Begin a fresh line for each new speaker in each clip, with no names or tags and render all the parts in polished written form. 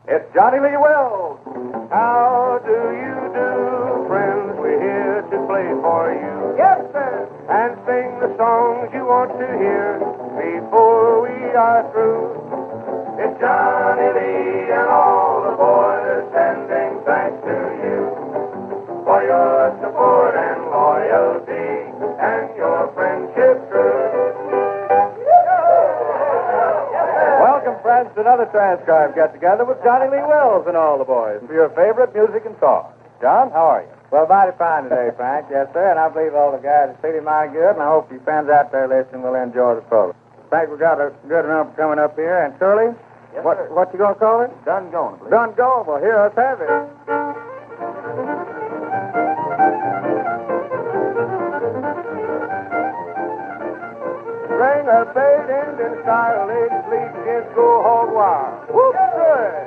It's Johnny Lee Wells.
How do you do, friends? We're here to play for you.
Yes, sir.
And sing the songs you want to hear before we are through. It's Johnny Lee and all the boys sending thanks to you for your support and loyalty and your friendship true.
Welcome, friends, to another transcribed get-together with Johnny Lee Wells and all the boys for your favorite music and songs. John, how are you?
Well, mighty fine today, Frank. Yes, sir. And I believe all the guys are feeling mighty good, and I hope you fans out there listening will enjoy the program. Frank, we've got a good number coming up here. And Shirley,
Yes,
what
sir.
you going to call it?
Done going, please.
Done going. Well, here, let's have it.
Bring a fade Indian style, ladies, lead against go hog wild. Whoop, good.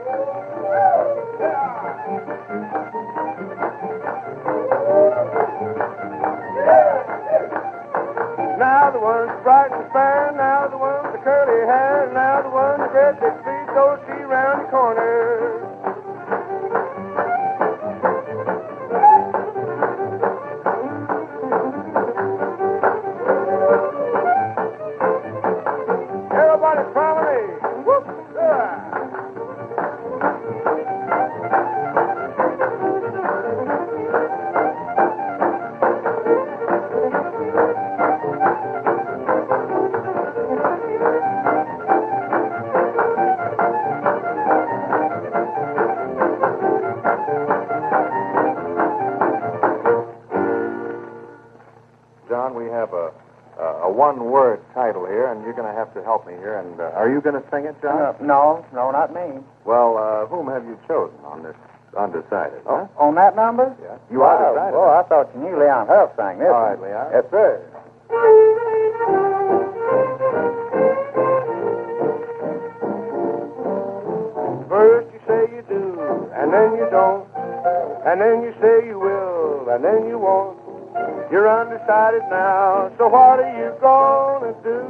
Now the one's bright and fair, now the one's the curly hair, now the one's the red big feet, go see round the corner. Everybody follow me. Whoop,
John, we have a one-word title here, and you're going to have to help me here. And are you going to sing it, John?
No, not me.
Well, whom have you chosen on this undecided? Huh?
On that number?
Yeah. You are decided.
Oh, I thought you knew Leon Huff sang this.
All right,
one.
Leon.
Yes, sir.
First you say you do, and then you don't, and then you say you will, and then you won't. You're undecided now, so what are you gonna do?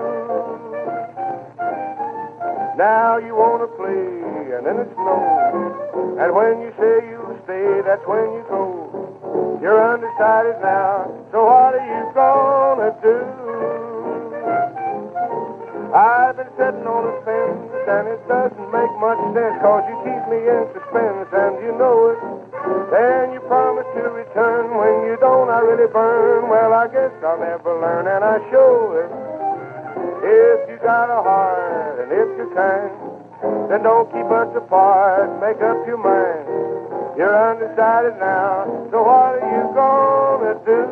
Now you wanna play, and then it's no. And when you say you'll stay, that's when you go. You're undecided now, so what are you gonna do? I've been sitting on a fence, and it doesn't make much sense, 'cause you keep me in suspense, and you know it. Then you promise to return. When you don't, I really burn. Well, I guess I'll never learn, and I show it. If you got a heart, and if you're kind, then don't keep us apart. Make up your mind. You're undecided now, so what are you gonna do?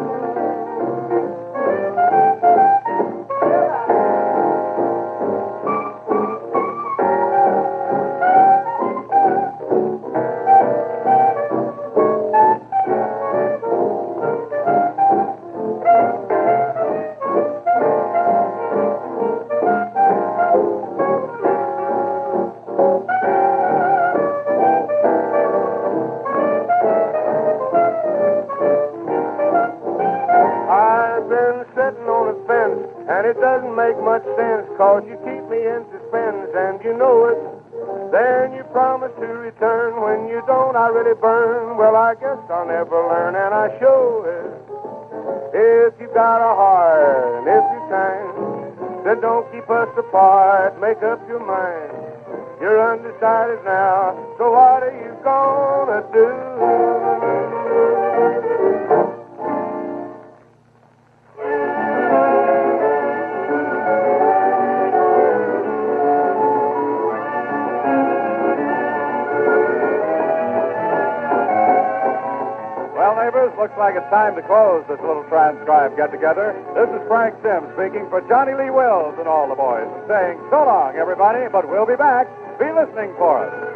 And it doesn't make much sense, 'cause you keep me in suspense, and you know it. Then you promise to return. When you don't, I really burn. Well, I guess I'll never learn, and I show it. If you got a heart, and if you're kind, then don't keep us apart. Make up your mind. You're undecided now, so what are you gonna do?
Looks like it's time to close this little transcribed get-together. This is Frank Sims speaking for Johnny Lee Wells and all the boys and saying so long, everybody, but we'll be back. Be listening for us.